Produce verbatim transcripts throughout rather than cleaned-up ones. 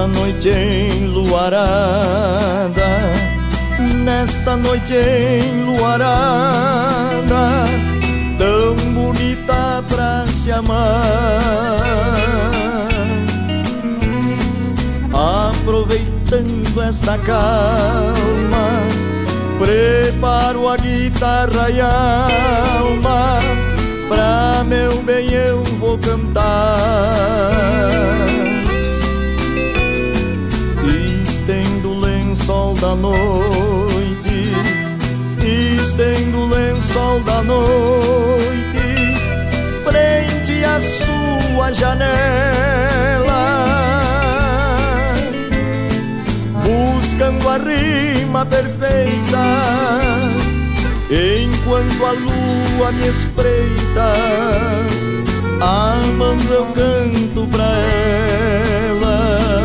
Nesta noite enluarada, nesta noite enluarada, tão bonita pra se amar. Aproveitando esta calma, preparo a guitarra e a alma, pra meu bem eu vou cantar. Estendo o lençol da noite, estendo o lençol da noite, frente à sua janela, buscando a rima perfeita, enquanto a lua me espreita, amando eu canto pra ela.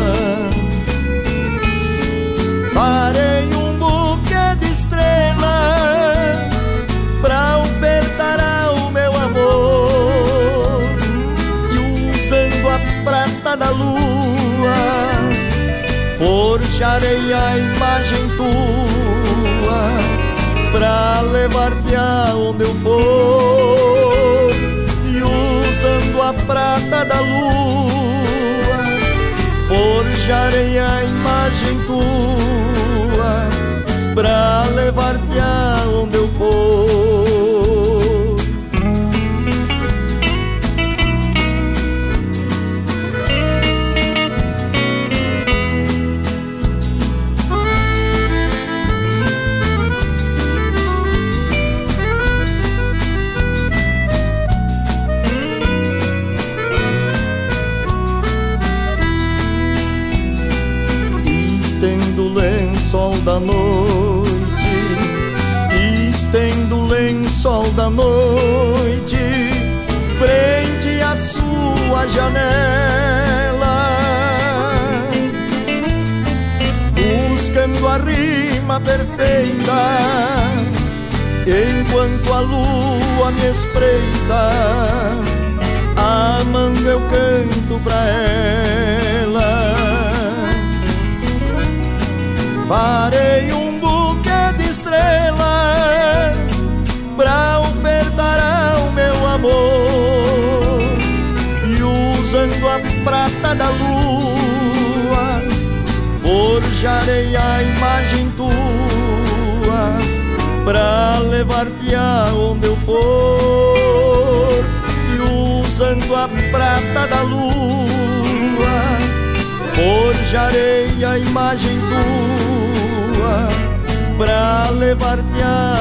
Parei um buquê de estrelas pra ofertar ao meu amor, e usando a prata da lua, forjarei a imagem tua, pra levar-te aonde eu for. E usando a prata da lua, forjarei a imagem tua, pra levar-te aonde eu for. Estendo o lençol da noite, estendo o lençol da noite, frente à sua janela, buscando a rima perfeita, enquanto a lua me espreita, amando eu canto pra ela. Parei um buquê de estrelas pra ofertar ao meu amor, e usando a prata da lua, forjarei a imagem tua, pra levar-te aonde eu for. E usando a prata da lua, forjarei a imagem tua, pra levar-te a